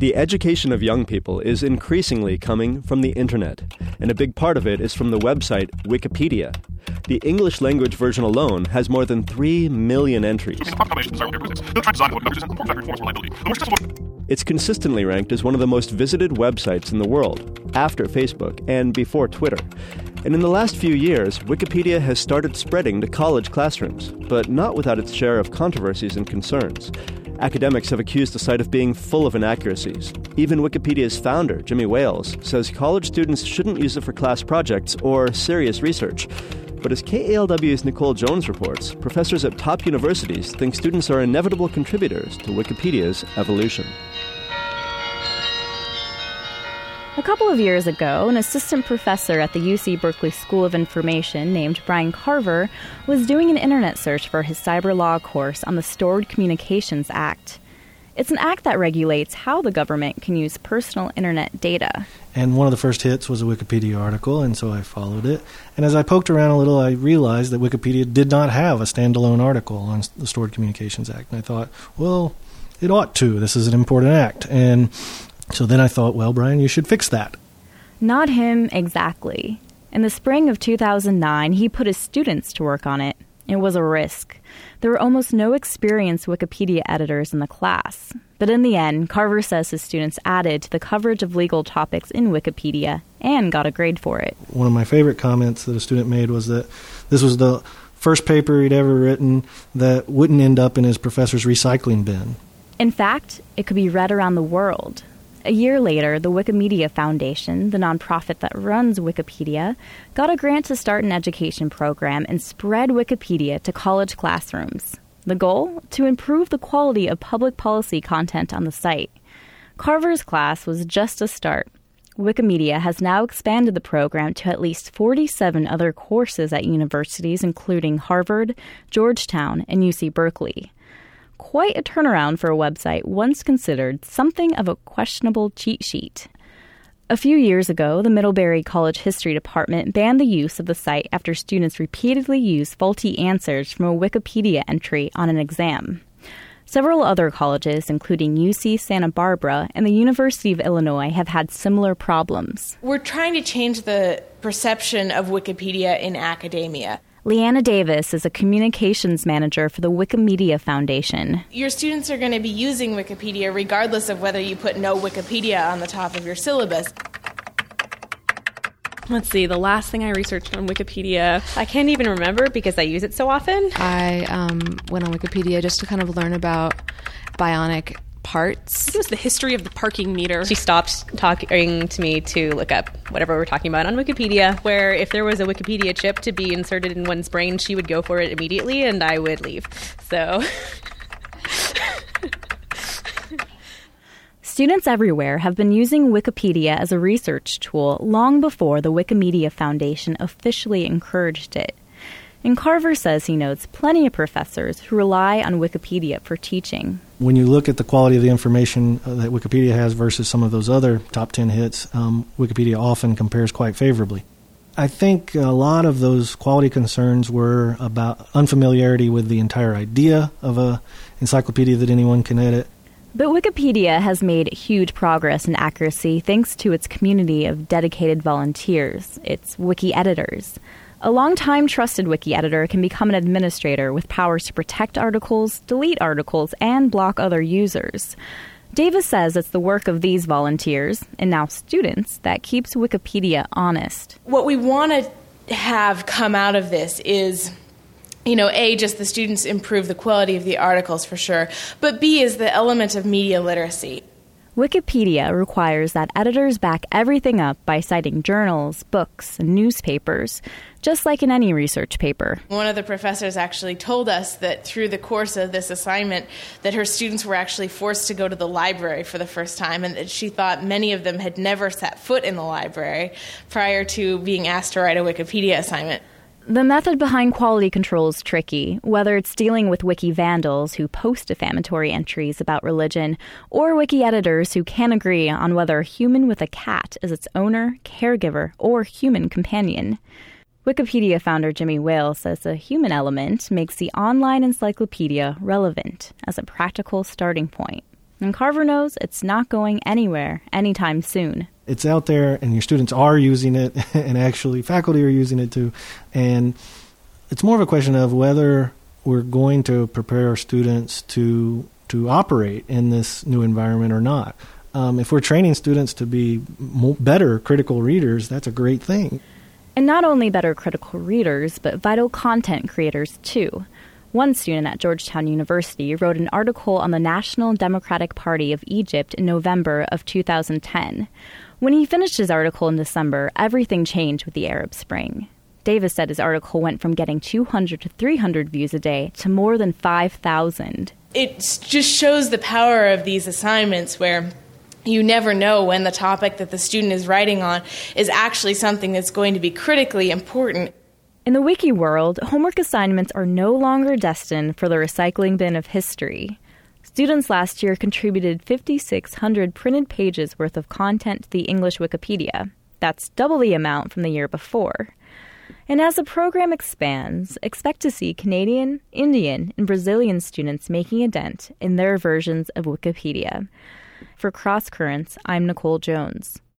The education of young people is increasingly coming from the internet, and a big part of it is from the website Wikipedia. The English-language version alone has more than 3 million entries. It's consistently ranked as one of the most visited websites in the world, after Facebook and before Twitter. And in the last few years, Wikipedia has started spreading to college classrooms, but not without its share of controversies and concerns. Academics have accused the site of being full of inaccuracies. Even Wikipedia's founder, Jimmy Wales, says college students shouldn't use it for class projects or serious research. But as KALW's Nicole Jones reports, professors at top universities think students are inevitable contributors to Wikipedia's evolution. A couple of years ago, an assistant professor at the UC Berkeley School of Information named Brian Carver was doing an internet search for his cyber law course on the Stored Communications Act. It's an act that regulates how the government can use personal internet data. And one of the first hits was a Wikipedia article, and so I followed it. And as I poked around a little, I realized that Wikipedia did not have a standalone article on the Stored Communications Act. And I thought, well, it ought to. This is an important act. And so then I thought, well, Brian, you should fix that. Not him exactly. In the spring of 2009, he put his students to work on it. It was a risk. There were almost no experienced Wikipedia editors in the class. But in the end, Carver says his students added to the coverage of legal topics in Wikipedia and got a grade for it. One of my favorite comments that a student made was that this was the first paper he'd ever written that wouldn't end up in his professor's recycling bin. In fact, it could be read around the world. A year later, the Wikimedia Foundation, the nonprofit that runs Wikipedia, got a grant to start an education program and spread Wikipedia to college classrooms. The goal? To improve the quality of public policy content on the site. Carver's class was just a start. Wikimedia has now expanded the program to at least 47 other courses at universities including Harvard, Georgetown, and UC Berkeley. Quite a turnaround for a website once considered something of a questionable cheat sheet. A few years ago, the Middlebury College History Department banned the use of the site after students repeatedly used faulty answers from a Wikipedia entry on an exam. Several other colleges, including UC Santa Barbara and the University of Illinois, have had similar problems. We're trying to change the perception of Wikipedia in academia. Leanna Davis is a communications manager for the Wikimedia Foundation. Your students are going to be using Wikipedia regardless of whether you put no Wikipedia on the top of your syllabus. Let's see, the last thing I researched on Wikipedia, I can't even remember because I use it so often. I went on Wikipedia just to kind of learn about bionic parts. It was the history of the parking meter. She stopped talking to me to look up whatever we're talking about on Wikipedia, where if there was a Wikipedia chip to be inserted in one's brain, she would go for it immediately and I would leave. So Students everywhere have been using Wikipedia as a research tool long before the Wikimedia Foundation officially encouraged it. And Carver says he knows plenty of professors who rely on Wikipedia for teaching. When you look at the quality of the information that Wikipedia has versus some of those other top 10 hits, Wikipedia often compares quite favorably. I think a lot of those quality concerns were about unfamiliarity with the entire idea of an encyclopedia that anyone can edit. But Wikipedia has made huge progress in accuracy thanks to its community of dedicated volunteers, its wiki editors. A long-time trusted wiki editor can become an administrator with powers to protect articles, delete articles, and block other users. Davis says it's the work of these volunteers, and now students, that keeps Wikipedia honest. What we want to have come out of this is, A, just the students improve the quality of the articles for sure, but B is the element of media literacy. Wikipedia requires that editors back everything up by citing journals, books, and newspapers, just like in any research paper. One of the professors actually told us that through the course of this assignment that her students were actually forced to go to the library for the first time, and that she thought many of them had never set foot in the library prior to being asked to write a Wikipedia assignment. The method behind quality control is tricky, whether it's dealing with wiki vandals who post defamatory entries about religion, or wiki editors who can't agree on whether a human with a cat is its owner, caregiver, or human companion. Wikipedia founder Jimmy Wales says the human element makes the online encyclopedia relevant as a practical starting point. And Carver knows it's not going anywhere anytime soon. It's out there, and your students are using it, and actually faculty are using it too. And it's more of a question of whether we're going to prepare our students to operate in this new environment or not. If we're training students to be better critical readers, that's a great thing. And not only better critical readers, but vital content creators too. One student at Georgetown University wrote an article on the National Democratic Party of Egypt in November of 2010. When he finished his article in December, everything changed with the Arab Spring. Davis said his article went from getting 200 to 300 views a day to more than 5,000. It just shows the power of these assignments where you never know when the topic that the student is writing on is actually something that's going to be critically important. In the wiki world, homework assignments are no longer destined for the recycling bin of history. Students last year contributed 5,600 printed pages worth of content to the English Wikipedia. That's double the amount from the year before. And as the program expands, expect to see Canadian, Indian, and Brazilian students making a dent in their versions of Wikipedia. For Cross Currents, I'm Nicole Jones.